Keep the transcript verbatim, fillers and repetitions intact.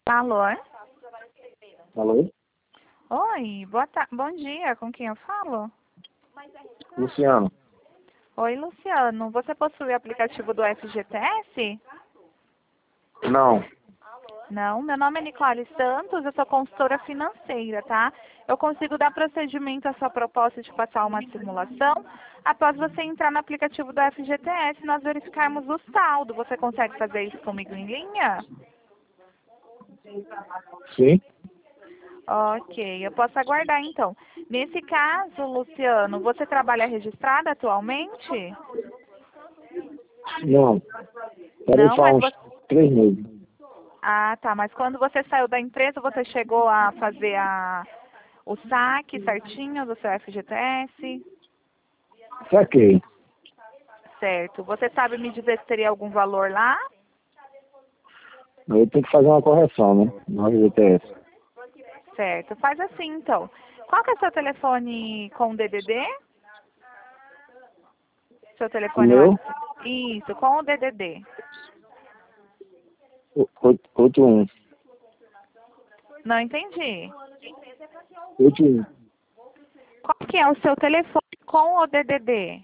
Alô? Alô? Oi, boa ta... bom dia, com quem eu falo? Luciano? Oi, Luciano, você possui o aplicativo do F G T S? Não. Não, meu nome é Nicole Santos, eu sou consultora financeira, tá? Eu consigo dar procedimento à sua proposta de passar uma simulação após você entrar no aplicativo do F G T S e nós verificarmos o saldo. Você consegue fazer isso comigo em linha? Sim? Ok, eu posso aguardar então. Nesse caso, Luciano, você trabalha registrado atualmente? Não. Parei Não, faz mas uns você... três meses. Ah, tá, mas quando você saiu da empresa, você chegou a fazer a... o saque certinho do seu F G T S? Saquei. Certo. Você sabe me dizer se teria algum valor lá? Eu tenho que fazer uma correção, né? No F G T S. Certo. Faz assim, então. Qual que é o seu telefone com D D D? Seu O telefone meu? WhatsApp? Isso, com o D D D. oito um. Não entendi. oito um. Qual que é o seu telefone com o D D D?